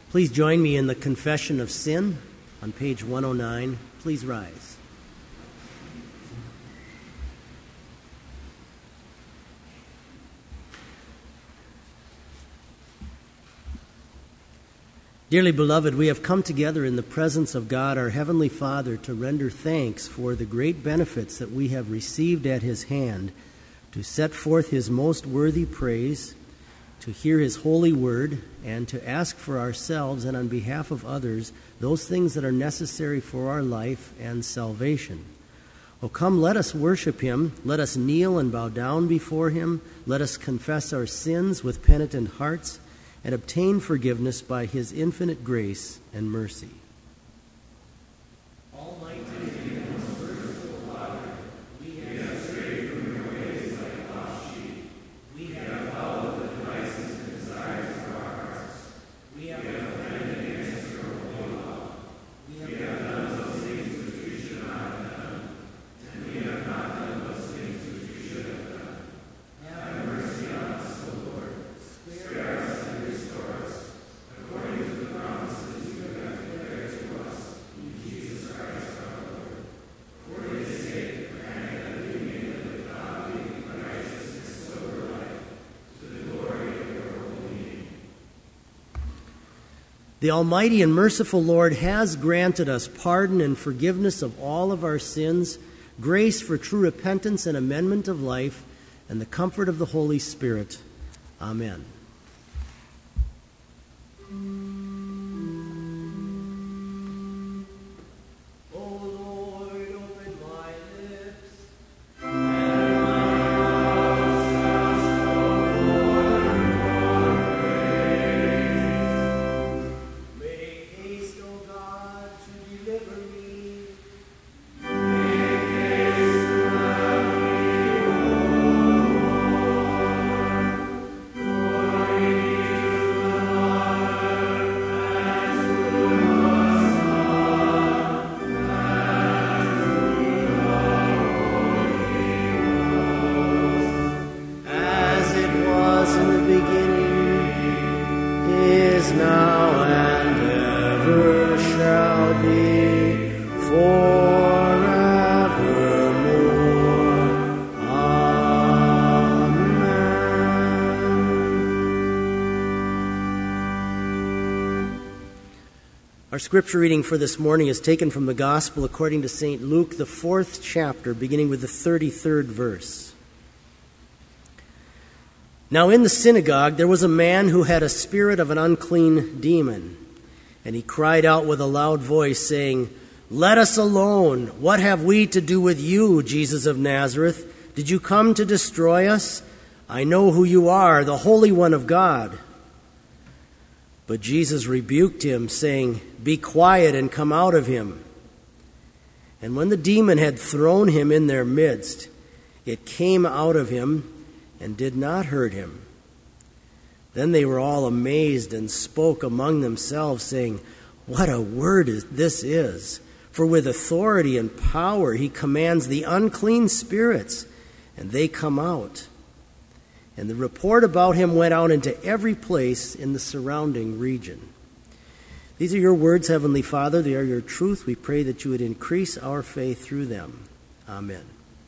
Please join me in the Confession of Sin on page 109. Please rise. Dearly beloved, we have come together in the presence of God, our Heavenly Father, to render thanks for the great benefits that we have received at His hand, to set forth His most worthy praise, to hear His holy word, and to ask for ourselves and on behalf of others those things that are necessary for our life and salvation. Oh, come, let us worship Him. Let us kneel and bow down before Him. Let us confess our sins with penitent hearts and obtain forgiveness by His infinite grace and mercy. Almighty and most merciful Father, we have strayed from your ways like lost sheep. We have followed the devices and desires of our hearts. We have offended against your holy law. We have done those things which we should not have done, and we have not done those things which we should have done. Have mercy on us, O Lord. Spare us and restore us, according to the promises you have declared to us in Jesus Christ our Lord. For His sake, grant that we may live a godly and righteous and sober life, to the glory of your holy name. The Almighty and merciful Lord has granted us pardon and forgiveness of all of our sins, grace for true repentance and amendment of life, and the comfort of the Holy Spirit. Amen. Our scripture reading for this morning is taken from the Gospel according to St. Luke, the 4th chapter, beginning with the 33rd verse. Now in the synagogue there was a man who had a spirit of an unclean demon, and he cried out with a loud voice, saying, "Let us alone! What have we to do with you, Jesus of Nazareth? Did you come to destroy us? I know who you are, the Holy One of God." But Jesus rebuked him, saying, "Be quiet and come out of him." And when the demon had thrown him in their midst, it came out of him and did not hurt him. Then they were all amazed and spoke among themselves, saying, "What a word this is! For with authority and power he commands the unclean spirits, and they come out." And the report about him went out into every place in the surrounding region. These are your words, Heavenly Father. They are your truth. We pray that you would increase our faith through them. Amen.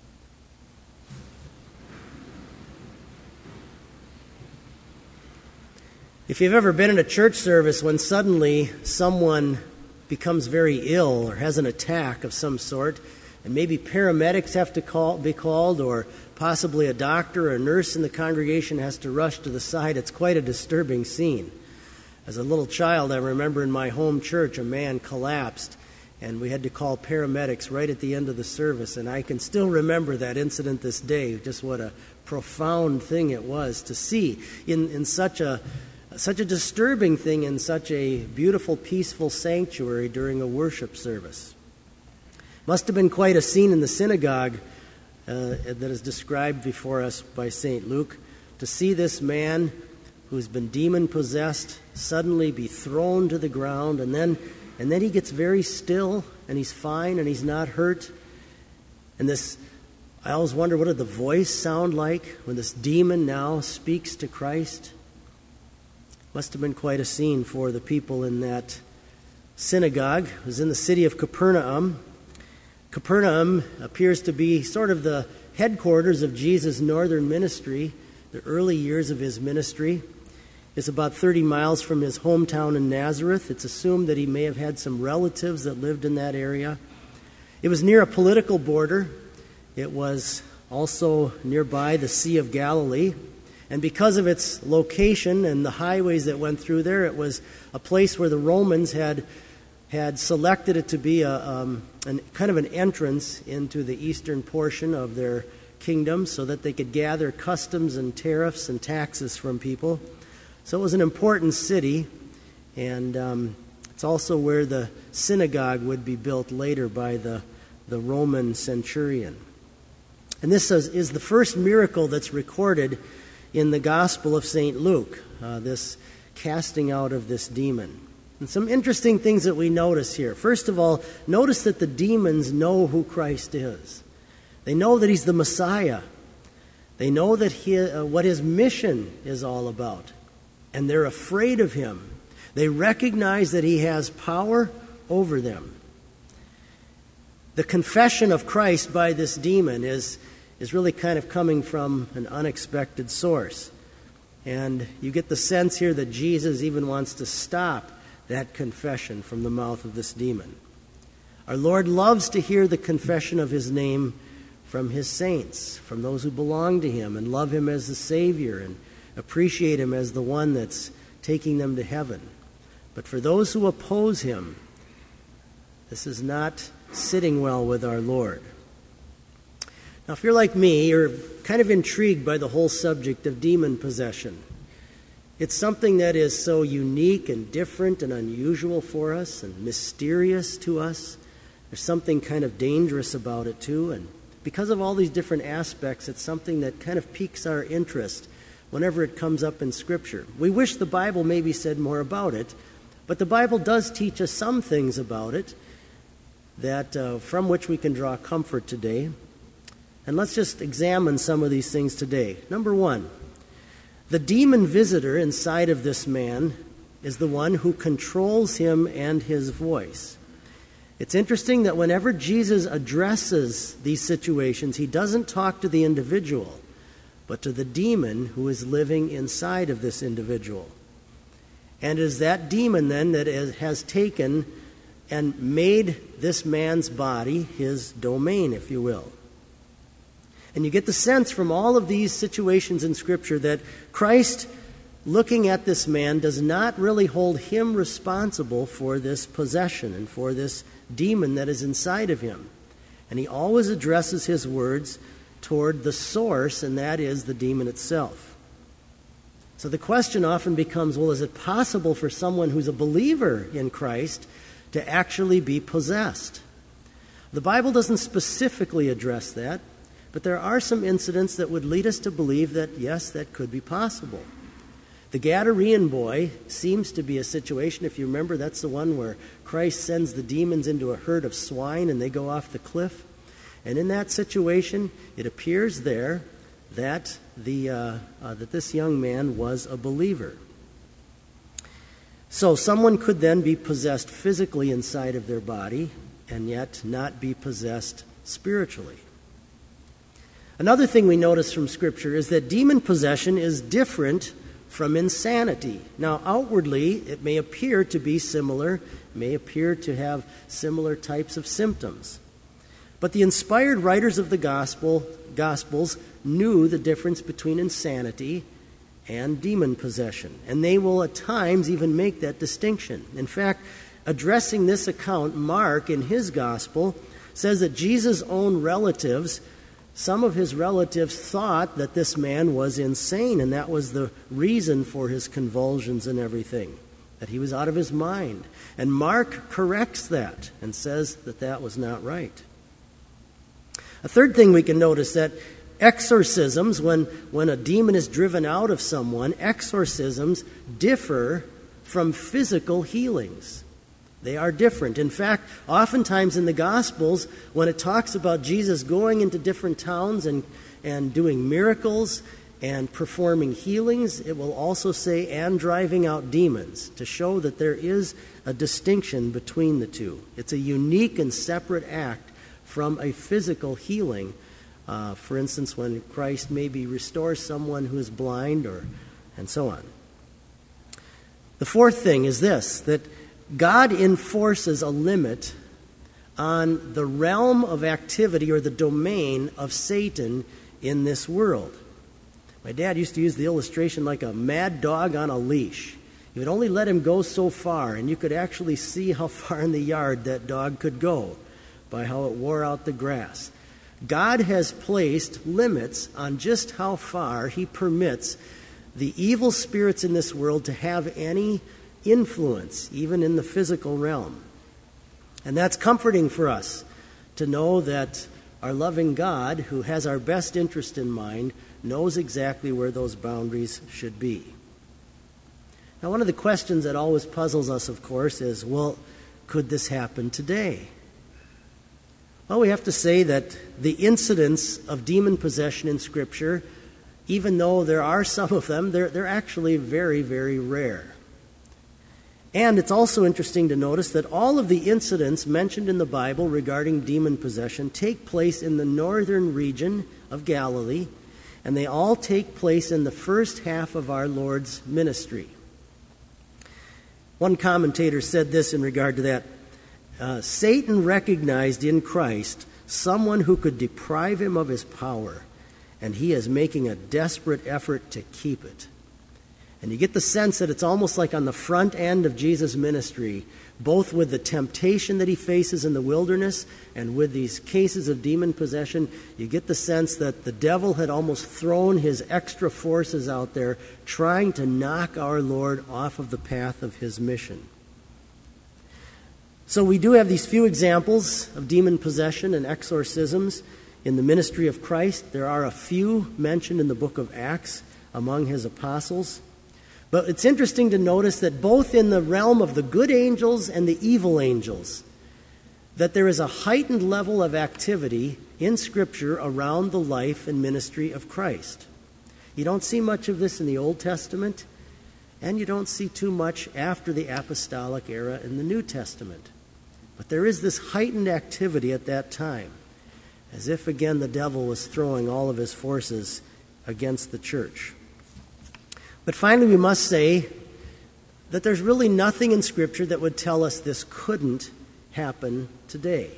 If you've ever been in a church service when suddenly someone becomes very ill or has an attack of some sort, and maybe paramedics have to be called, or possibly a doctor or a nurse in the congregation has to rush to the side, it's quite a disturbing scene. As a little child, I remember in my home church, a man collapsed, and we had to call paramedics right at the end of the service, and I can still remember that incident this day, just what a profound thing it was to see in such a disturbing thing in such a beautiful, peaceful sanctuary during a worship service. Must have been quite a scene in the synagogue that is described before us by St. Luke, to see this man who's been demon-possessed suddenly be thrown to the ground, and then he gets very still, and he's fine, and he's not hurt. And I always wonder, what did the voice sound like when this demon now speaks to Christ? Must have been quite a scene for the people in that synagogue. It was in the city of Capernaum. Capernaum appears to be sort of the headquarters of Jesus' northern ministry, the early years of his ministry. It's about 30 miles from his hometown in Nazareth. It's assumed that he may have had some relatives that lived in that area. It was near a political border. It was also nearby the Sea of Galilee. And because of its location and the highways that went through there, it was a place where the Romans had selected it to be a kind of an entrance into the eastern portion of their kingdom so that they could gather customs and tariffs and taxes from people. So it was an important city, and it's also where the synagogue would be built later by the Roman centurion. And this is the first miracle that's recorded in the Gospel of St. Luke, this casting out of this demon. And some interesting things that we notice here. First of all, notice that the demons know who Christ is. They know that he's the Messiah. They know that what his mission is all about. And they're afraid of him. They recognize that he has power over them. The confession of Christ by this demon is really kind of coming from an unexpected source. And you get the sense here that Jesus even wants to stop that confession from the mouth of this demon. Our Lord loves to hear the confession of his name from his saints, from those who belong to him and love him as the Savior and appreciate him as the one that's taking them to heaven. But for those who oppose him, this is not sitting well with our Lord. Now, if you're like me, you're kind of intrigued by the whole subject of demon possession. It's something that is so unique and different and unusual for us and mysterious to us. There's something kind of dangerous about it, too. And because of all these different aspects, it's something that kind of piques our interest whenever it comes up in Scripture. We wish the Bible maybe said more about it, but the Bible does teach us some things about it that from which we can draw comfort today. And let's just examine some of these things today. Number one, the demon visitor inside of this man is the one who controls him and his voice. It's interesting that whenever Jesus addresses these situations, he doesn't talk to the individual, but to the demon who is living inside of this individual. And it is that demon then that has taken and made this man's body his domain, if you will. And you get the sense from all of these situations in Scripture that Christ, looking at this man, does not really hold him responsible for this possession and for this demon that is inside of him. And he always addresses his words toward the source, and that is the demon itself. So the question often becomes, well, is it possible for someone who's a believer in Christ to actually be possessed? The Bible doesn't specifically address that, but there are some incidents that would lead us to believe that, yes, that could be possible. The Gadarene boy seems to be a situation, if you remember, that's the one where Christ sends the demons into a herd of swine and they go off the cliff. And in that situation, it appears there that that this young man was a believer. So someone could then be possessed physically inside of their body and yet not be possessed spiritually. Another thing we notice from Scripture is that demon possession is different from insanity. Now, outwardly, it may appear to be similar, may appear to have similar types of symptoms. But the inspired writers of the Gospels knew the difference between insanity and demon possession. And they will at times even make that distinction. In fact, addressing this account, Mark, in his Gospel, says that Jesus' own relatives, some of his relatives thought that this man was insane, and that was the reason for his convulsions and everything, that he was out of his mind. And Mark corrects that and says that that was not right. A third thing we can notice, that exorcisms, when a demon is driven out of someone, exorcisms differ from physical healings. They are different. In fact, oftentimes in the Gospels, when it talks about Jesus going into different towns and doing miracles, and performing healings. It will also say, and driving out demons, to show that there is a distinction between the two. It's a unique and separate act from a physical healing. For instance, when Christ maybe restores someone who is blind, and so on. The fourth thing is this, that God enforces a limit on the realm of activity or the domain of Satan in this world. My dad used to use the illustration like a mad dog on a leash. You would only let him go so far, and you could actually see how far in the yard that dog could go by how it wore out the grass. God has placed limits on just how far he permits the evil spirits in this world to have any influence, even in the physical realm. And that's comforting for us to know that our loving God, who has our best interest in mind, knows exactly where those boundaries should be. Now, one of the questions that always puzzles us, of course, is, well, could this happen today? Well, we have to say that the incidents of demon possession in Scripture, even though there are some of them, they're actually very, very rare. And it's also interesting to notice that all of the incidents mentioned in the Bible regarding demon possession take place in the northern region of Galilee, and they all take place in the first half of our Lord's ministry. One commentator said this in regard to that. Satan recognized in Christ someone who could deprive him of his power, and he is making a desperate effort to keep it. And you get the sense that it's almost like on the front end of Jesus' ministry, both with the temptation that he faces in the wilderness and with these cases of demon possession, you get the sense that the devil had almost thrown his extra forces out there trying to knock our Lord off of the path of his mission. So we do have these few examples of demon possession and exorcisms in the ministry of Christ. There are a few mentioned in the book of Acts among his apostles. But it's interesting to notice that both in the realm of the good angels and the evil angels, that there is a heightened level of activity in Scripture around the life and ministry of Christ. You don't see much of this in the Old Testament, and you don't see too much after the apostolic era in the New Testament. But there is this heightened activity at that time, as if, again, the devil was throwing all of his forces against the church. But finally, we must say that there's really nothing in Scripture that would tell us this couldn't happen today.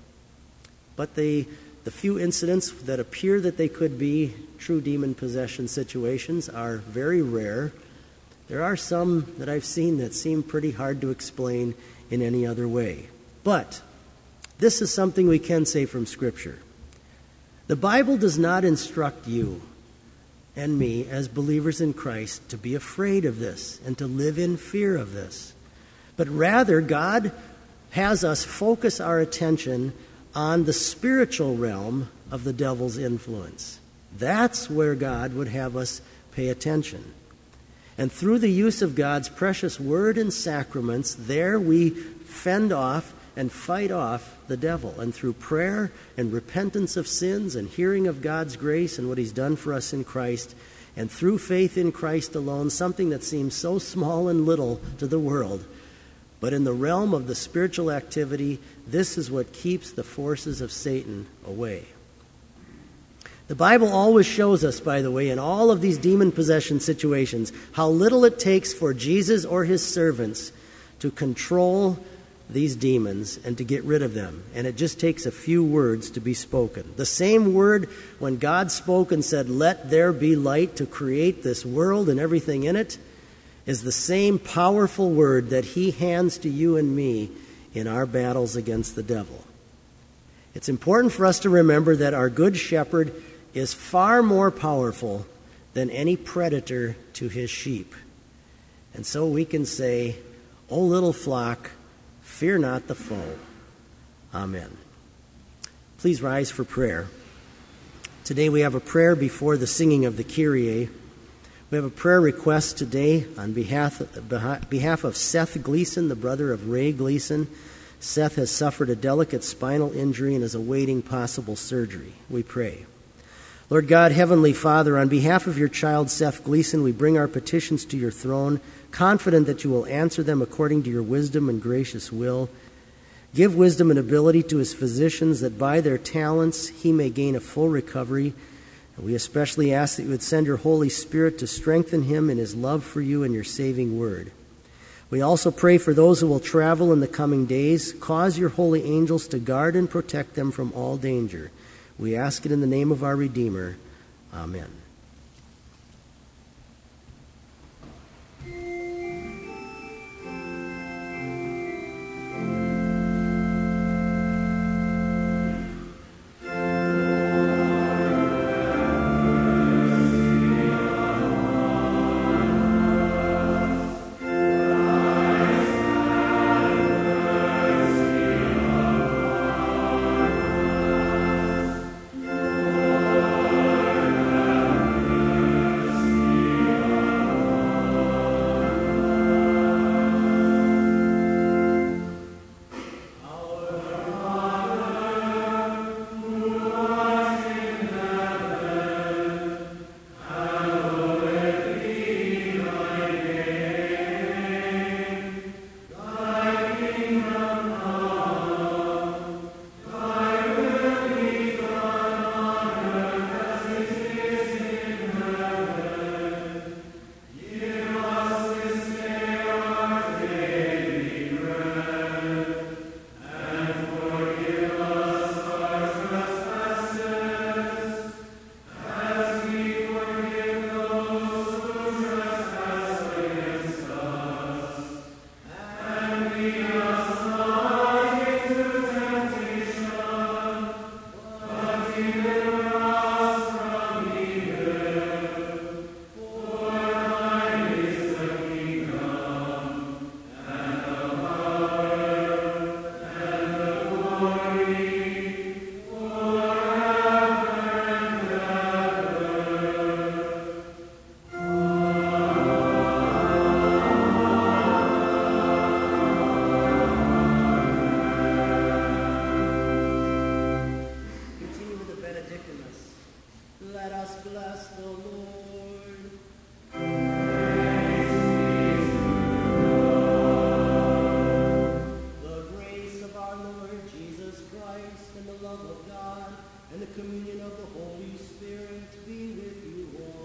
But the few incidents that appear that they could be true demon possession situations are very rare. There are some that I've seen that seem pretty hard to explain in any other way. But this is something we can say from Scripture. The Bible does not instruct you and me as believers in Christ to be afraid of this and to live in fear of this. But rather, God has us focus our attention on the spiritual realm of the devil's influence. That's where God would have us pay attention. And through the use of God's precious word and sacraments, there we fend off and fight off the devil. And through prayer and repentance of sins and hearing of God's grace and what he's done for us in Christ, and through faith in Christ alone, something that seems so small and little to the world, but in the realm of the spiritual activity, this is what keeps the forces of Satan away. The Bible always shows us, by the way, in all of these demon possession situations, how little it takes for Jesus or his servants to control these demons and to get rid of them. And it just takes a few words to be spoken. The same word when God spoke and said, "Let there be light," to create this world and everything in it, is the same powerful word that he hands to you and me in our battles against the devil. It's important for us to remember that our good shepherd is far more powerful than any predator to his sheep. And so we can say, "O little flock, fear not the foe." Amen. Please rise for prayer. Today we have a prayer before the singing of the Kyrie. We have a prayer request today on behalf of Seth Gleason, the brother of Ray Gleason. Seth has suffered a delicate spinal injury and is awaiting possible surgery. We pray. Lord God, Heavenly Father, on behalf of your child Seth Gleason, we bring our petitions to your throne, confident that you will answer them according to your wisdom and gracious will. Give wisdom and ability to his physicians that by their talents he may gain a full recovery. And we especially ask that you would send your Holy Spirit to strengthen him in his love for you and your saving word. We also pray for those who will travel in the coming days. Cause your holy angels to guard and protect them from all danger. We ask it in the name of our Redeemer. Amen. and the communion of the Holy Spirit be with you all.